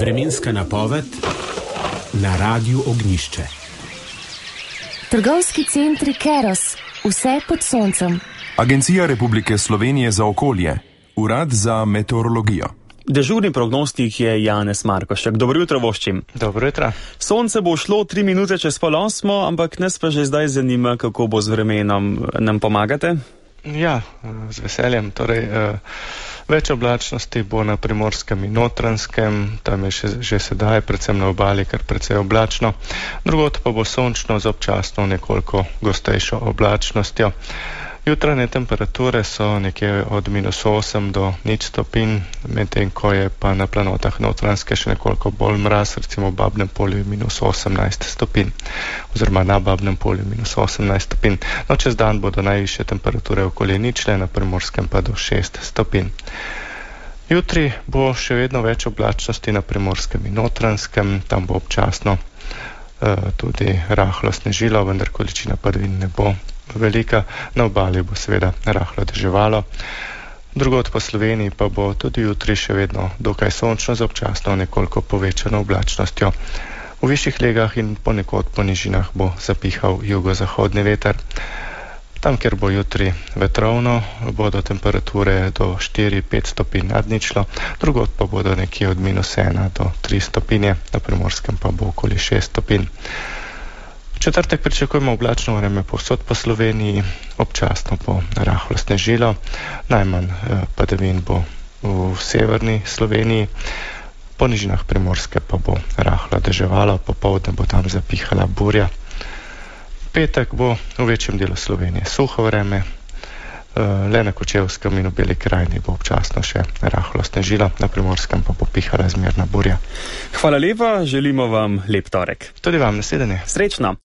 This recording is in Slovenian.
Vremenska napoved na Radiu Ognjišče. Trgovski centri Keros, vse pod soncem. Agencija Republike Slovenije za okolje, Urad za meteorologijo. Dežurni prognostik je Janez Markošek. Dobro jutro voščim. Dobro jutro. Sonce bo šlo 3 minute čez 7:30, ampak nas pa že zdaj zanima, kako bo z vremenom. Nam pomagate? Ja, z veseljem. Torej, več oblačnosti bo na Primorskem in Notranjskem, tam je že sedaj, predvsem na obali, kar precej oblačno. Drugod pa bo sončno z občasno nekoliko gostejšo oblačnostjo. Jutranje temperature so nekje od -8 do 0 stopinj, medtem ko je pa na planotah Notranjske še nekoliko bolj mraz, recimo v Babnem Polju je -18 stopinj, oziroma na Babnem Polju -18 stopinj. No, čez dan bodo najvišje temperature okoli ničle, na Primorskem pa do 6 stopinj. Jutri bo še vedno več oblačnosti na Primorskem in Notranjskem, tam bo občasno tudi rahlo snežilo, vendar količina padavin ne bo velika, na obali bo seveda rahlo deževalo. Drugod po Sloveniji pa bo tudi jutri še vedno dokaj sončno z občasno nekoliko povečano oblačnostjo. V višjih legah in ponekod po nižinah bo zapihal jugozahodni veter. Tam, kjer bo jutri vetrovno, bodo temperature do 4-5 stopinj nad ničlo, drugod pa bodo nekje od -1 do 3 stopinje, na Primorskem pa bo okoli 6 stopinj. V četrtek pričakujemo oblačno vreme povsod po Sloveniji, občasno bo rahlo snežilo, najmanj padavin bo v severni Sloveniji, po nižinah Primorske pa bo rahlo deževalo, popoldne bo tam zapihala burja. Petek bo v večjem delu Slovenije suho vreme, le na Kočevskem in v Beli krajini bo občasno še rahlo snežilo, na Primorskem pa bo pihala zmerna burja. Hvala lepa, želimo vam lep torek. Tudi vam, naslednje. Srečno.